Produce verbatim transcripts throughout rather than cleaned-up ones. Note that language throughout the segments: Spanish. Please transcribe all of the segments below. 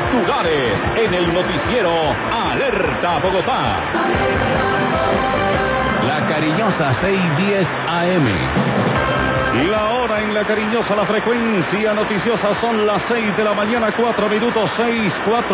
titulares en el noticiero Alerta Bogotá. La Cariñosa, seis diez A M. La hora en La Cariñosa, la frecuencia noticiosa son las seis de la mañana, cuatro minutos, seis, cuatro.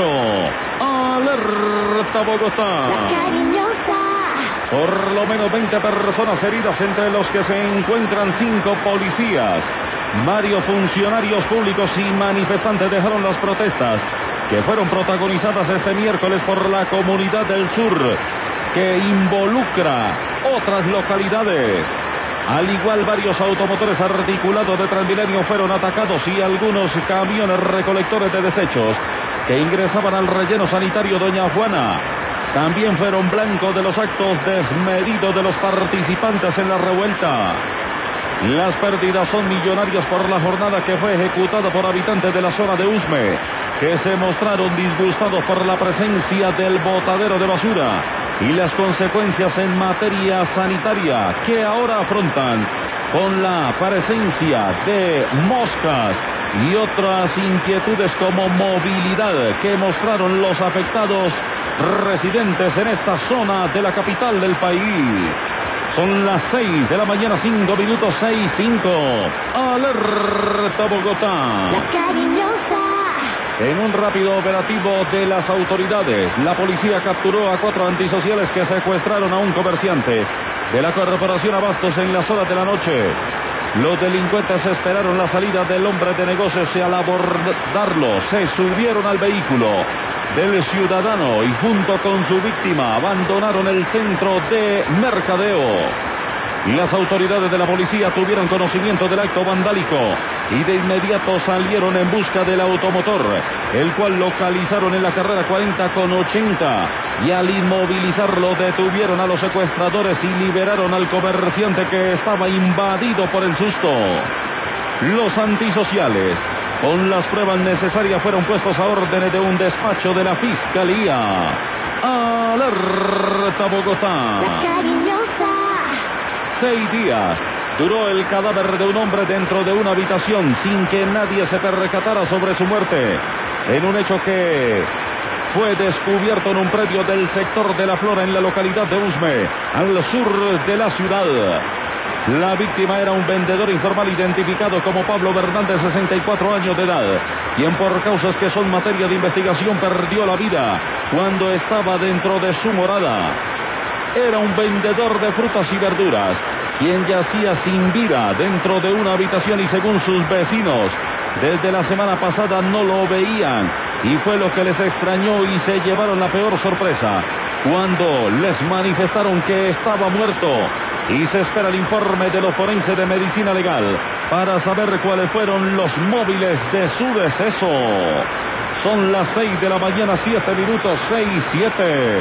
Alerta Bogotá. La Cariñosa. Por lo menos veinte personas heridas, entre los que se encuentran cinco policías. Varios funcionarios públicos y manifestantes dejaron las protestas que fueron protagonizadas este miércoles por la Comunidad del Sur, que involucra otras localidades. Al igual, varios automotores articulados de Transmilenio fueron atacados y algunos camiones recolectores de desechos que ingresaban al relleno sanitario Doña Juana también fueron blanco de los actos desmedidos de los participantes en la revuelta. Las pérdidas son millonarias por la jornada que fue ejecutada por habitantes de la zona de Usme, que se mostraron disgustados por la presencia del botadero de basura y las consecuencias en materia sanitaria que ahora afrontan con la presencia de moscas y otras inquietudes como movilidad que mostraron los afectados residentes en esta zona de la capital del país. Son las seis de la mañana, cinco minutos, seis, cinco. Alerta Bogotá. La Cariñosa. En un rápido operativo de las autoridades, la policía capturó a cuatro antisociales que secuestraron a un comerciante de la Corporación Abastos en las horas de la noche. Los delincuentes esperaron la salida del hombre de negocios y al abordarlo se subieron al vehículo del ciudadano y junto con su víctima abandonaron el centro de mercadeo. Las autoridades de la policía tuvieron conocimiento del acto vandálico y de inmediato salieron en busca del automotor, el cual localizaron en la carrera cuarenta con ochenta, y al inmovilizarlo detuvieron a los secuestradores y liberaron al comerciante que estaba invadido por el susto. Los antisociales, con las pruebas necesarias, fueron puestos a órdenes de un despacho de la Fiscalía. Alerta Bogotá. La Cariñosa. Seis días duró el cadáver de un hombre dentro de una habitación sin que nadie se percatara sobre su muerte, en un hecho que fue descubierto en un predio del sector de La Flora en la localidad de Usme, al sur de la ciudad. La víctima era un vendedor informal identificado como Pablo Bernal, de sesenta y cuatro años de edad, quien por causas que son materia de investigación perdió la vida cuando estaba dentro de su morada. Era un vendedor de frutas y verduras, quien yacía sin vida dentro de una habitación y según sus vecinos, desde la semana pasada no lo veían y fue lo que les extrañó y se llevaron la peor sorpresa cuando les manifestaron que estaba muerto y se espera el informe de los forenses de medicina legal para saber cuáles fueron los móviles de su deceso. Son las seis de la mañana, siete minutos, seis, siete.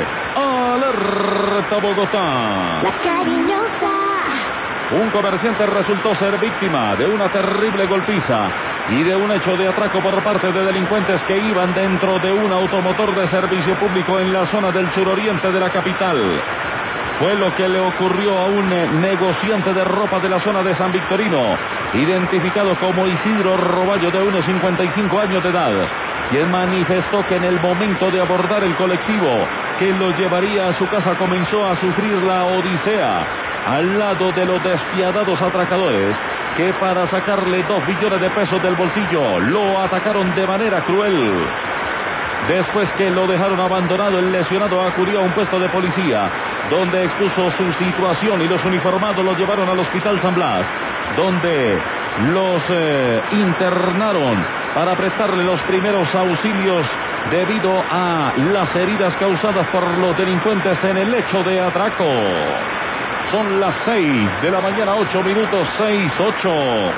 Alerta Bogotá. La Cariñosa. Un comerciante resultó ser víctima de una terrible golpiza y de un hecho de atraco por parte de delincuentes que iban dentro de un automotor de servicio público en la zona del suroriente de la capital. Fue lo que le ocurrió a un negociante de ropa de la zona de San Victorino, identificado como Isidro Roballo, de unos cincuenta y cinco años de edad, quien manifestó que en el momento de abordar el colectivo que lo llevaría a su casa comenzó a sufrir la odisea al lado de los despiadados atracadores que, para sacarle dos billones de pesos del bolsillo, lo atacaron de manera cruel. Después que lo dejaron abandonado, el lesionado acudió a un puesto de policía, donde expuso su situación y los uniformados lo llevaron al Hospital San Blas, donde los eh, internaron para prestarle los primeros auxilios debido a las heridas causadas por los delincuentes en el hecho de atraco. Son las seis de la mañana, ocho minutos, seis, ocho.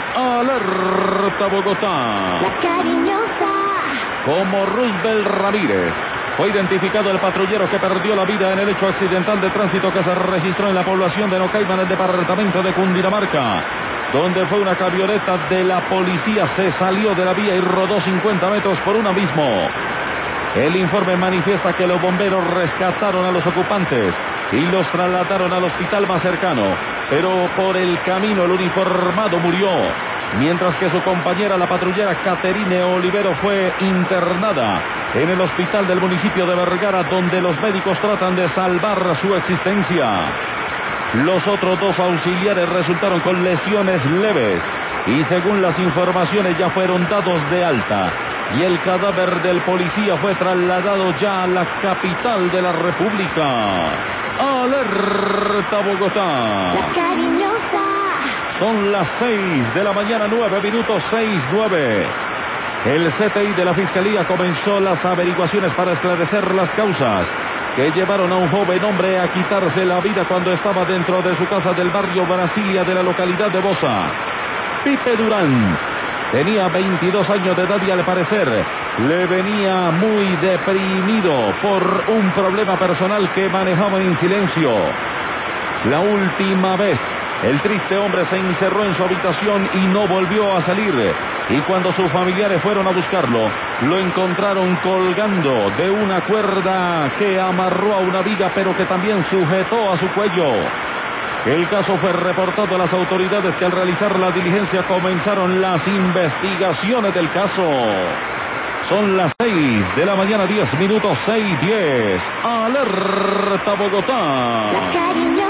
Alerta Bogotá. La Cariñosa. Como Roosevelt Ramírez, fue identificado el patrullero que perdió la vida en el hecho accidental de tránsito que se registró en la población de Nocaima, en el departamento de Cundinamarca, donde fue una camioneta de la policía, se salió de la vía y rodó cincuenta metros por un abismo. El informe manifiesta que los bomberos rescataron a los ocupantes y los trasladaron al hospital más cercano, pero por el camino el uniformado murió. mientras que su compañera, la patrullera Caterine Olivero, fue internada en el hospital del municipio de Vergara, donde los médicos tratan de salvar su existencia. Los otros dos auxiliares resultaron con lesiones leves y, según las informaciones, ya fueron dados de alta. Y el cadáver del policía fue trasladado ya a la capital de la República. ¡Alerta Bogotá! La cariñosa. Son las seis de la mañana, nueve minutos, seis, nueve. El C T I de la Fiscalía comenzó las averiguaciones para esclarecer las causas que llevaron a un joven hombre a quitarse la vida cuando estaba dentro de su casa del barrio Brasilia de la localidad de Bosa. Pipe Durán tenía veintidós años de edad y, al parecer, le venía muy deprimido por un problema personal que manejaba en silencio. La última vez, el triste hombre se encerró en su habitación y no volvió a salir. Y cuando sus familiares fueron a buscarlo, lo encontraron colgando de una cuerda que amarró a una viga, pero que también sujetó a su cuello. El caso fue reportado a las autoridades, que al realizar la diligencia comenzaron las investigaciones del caso. Son las seis de la mañana, diez minutos, seis, diez. Alerta Bogotá. La cariñosa.